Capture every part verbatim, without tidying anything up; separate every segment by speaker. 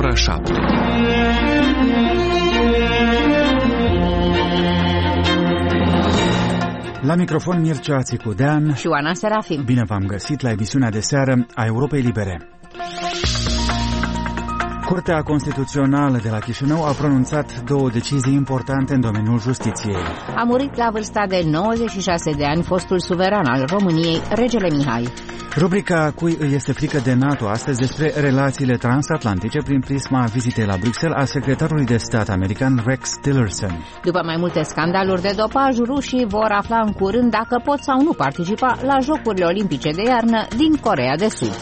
Speaker 1: ora șapte.
Speaker 2: La microfon Mircea Țicudean
Speaker 3: și Oana Serafim.
Speaker 2: Bine v-am găsit la emisiunea de seară a Europei Libere. Curtea Constituțională de la Chișinău a pronunțat două decizii importante în domeniul justiției.
Speaker 3: A murit la vârsta de nouăzeci și șase de ani fostul suveran al României, regele Mihai.
Speaker 2: Rubrica Cui îi este frică de NATO astăzi despre relațiile transatlantice prin prisma vizitei la Bruxelles a secretarului de stat american Rex Tillerson.
Speaker 3: După mai multe scandaluri de dopaj, rușii vor afla în curând dacă pot sau nu participa la Jocurile Olimpice de iarnă din Coreea de Sud.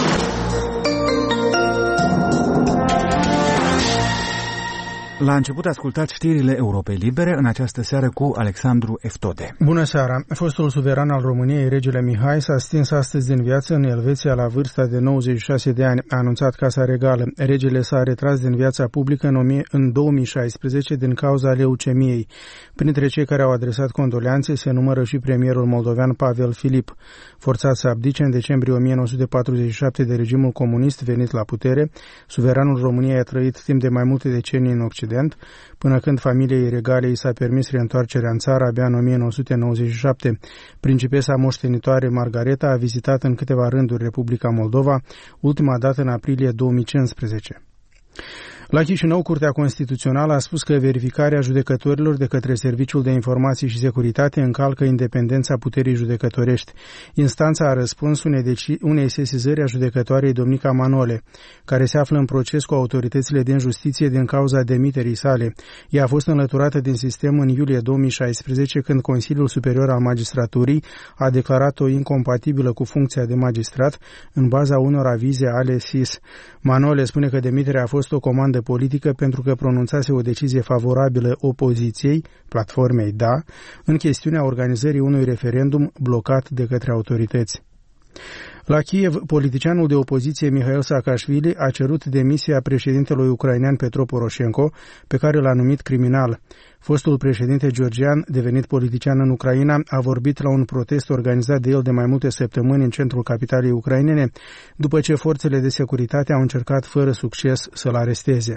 Speaker 2: La început ascultați știrile Europei Libere în această seară cu Alexandru Eftode.
Speaker 4: Bună seara! Fostul suveran al României, regele Mihai, s-a stins astăzi din viață în Elveția la vârsta de nouăzeci și șase de ani, a anunțat Casa Regală. Regele s-a retras din viața publică în, în două mii șaisprezece din cauza leucemiei. Printre cei care au adresat condoleanțe se numără și premierul moldovean Pavel Filip. Forțat să abdice în decembrie o mie nouă sute patruzeci și șapte de regimul comunist venit la putere, suveranul României a trăit timp de mai multe decenii în Occident, până când familiei regale i s-a permis reîntoarcerea în țară abia în o mie nouă sute nouăzeci și șapte. Principesa moștenitoare Margareta a vizitat în câteva rânduri Republica Moldova, ultima dată în aprilie două mii cincisprezece. La Chișinău, Curtea Constituțională a spus că verificarea judecătorilor de către Serviciul de Informații și Securitate încalcă independența puterii judecătorești. Instanța a răspuns unei, deci, unei sesizări a judecătoarei Domnica Manole, care se află în proces cu autoritățile din justiție din cauza demiterii sale. Ea a fost înlăturată din sistem în iulie două mii șaisprezece, când Consiliul Superior al Magistraturii a declarat-o incompatibilă cu funcția de magistrat în baza unor avize ale S I S. Manole spune că demiterea a fost o comandă politică pentru că pronunțase o decizie favorabilă opoziției, platformei Da, în chestiunea organizării unui referendum blocat de către autorități. La Kiev, politicianul de opoziție Mihail Saakashvili a cerut demisia președintelui ucrainean Petro Poroșenko, pe care l-a numit criminal. Fostul președinte georgian, devenit politician în Ucraina, a vorbit la un protest organizat de el de mai multe săptămâni în centrul capitalei ucrainene, după ce forțele de securitate au încercat fără succes să-l aresteze.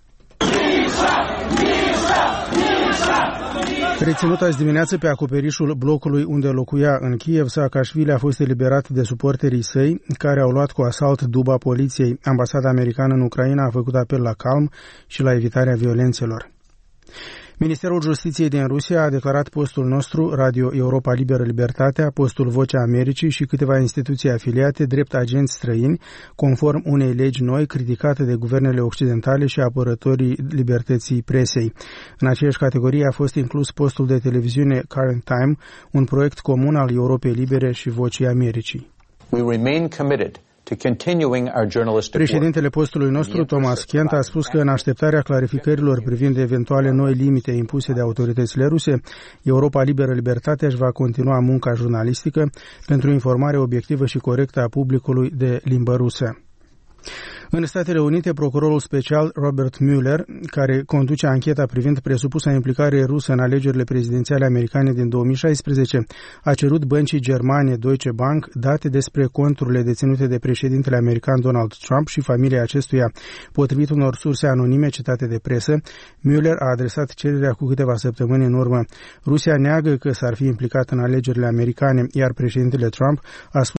Speaker 4: Reținut azi dimineață pe acoperișul blocului unde locuia în Kiev, Saakashvili a fost eliberat de suporterii săi, care au luat cu asalt duba poliției. Ambasada americană în Ucraina a făcut apel la calm și la evitarea violențelor. Ministerul Justiției din Rusia a declarat postul nostru, Radio Europa Liberă Libertatea, postul Vocea Americii și câteva instituții afiliate drept agenți străini, conform unei legi noi criticate de guvernele occidentale și apărătorii libertății presei. În aceeași categorie a fost inclus postul de televiziune Current Time, un proiect comun al Europei Libere și Vocii Americii.
Speaker 5: We remain committed.
Speaker 4: Președintele postului nostru, Thomas Kent, a spus că în așteptarea clarificărilor privind eventuale noi limite impuse de autoritățile ruse, Europa Liberă Libertatea își va continua munca jurnalistică pentru informare obiectivă și corectă a publicului de limbă rusă. În Statele Unite, procurorul special Robert Mueller, care conduce ancheta privind presupusa implicare rusă în alegerile prezidențiale americane din două mii șaisprezece, a cerut băncii germane Deutsche Bank date despre conturile deținute de președintele american Donald Trump și familia acestuia. Potrivit unor surse anonime citate de presă, Mueller a adresat cererea cu câteva săptămâni în urmă. Rusia neagă că s-ar fi implicat în alegerile americane, iar președintele Trump a spus